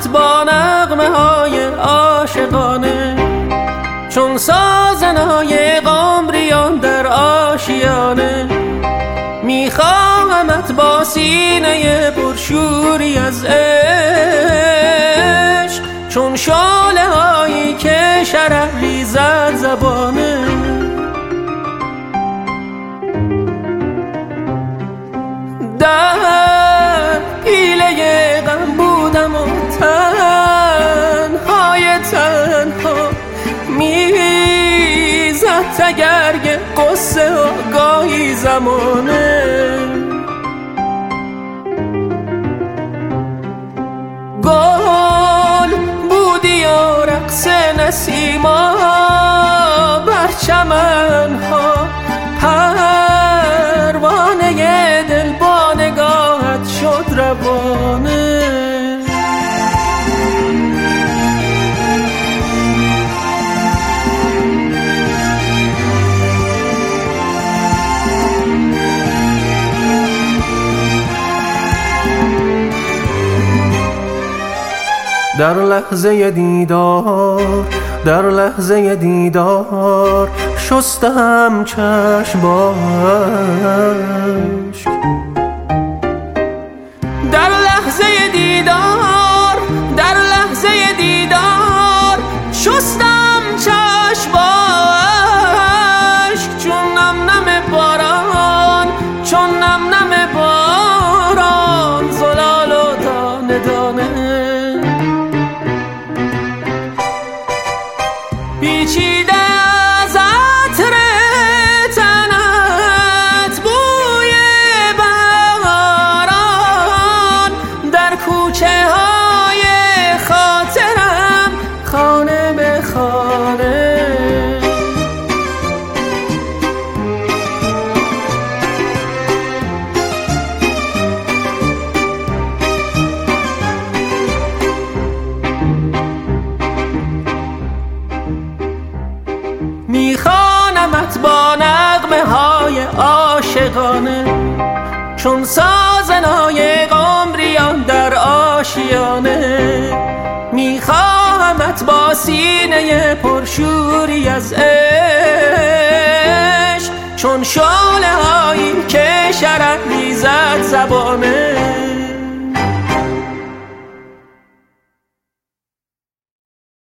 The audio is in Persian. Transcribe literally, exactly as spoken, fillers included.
میخواهمت با نغمه های عاشقانه، چون سازنای قمریان در آشیانه. میخواهمت با سینه پرشوری از عشق، چون شعله هایی که شرح ریزد زبانه. در پیله غم بودم و تنهای تنها میزد تگرگ قصه و گاهی زمانه. گل بودی و رقص نسیما بر چمنها، پروانه دل با نگاهت شد روانه. در لحظه دیدار، در لحظه دیدار شستم چشم با اشک. در لحظه دیدار، در لحظه دیدار شستم چشم با اشک. چون نم نم باران، چون نم نم باران زلال و دانه دانه. پیچیده از عطر تنت بوی بهاران، در کوچه های خاطرم خانه به خانه. میخوانمت با نغمه های عاشقانه، چون سازنای قمریان در آشیانه. میخواهمت با سینه پرشوری از عشق، چون شعله هایی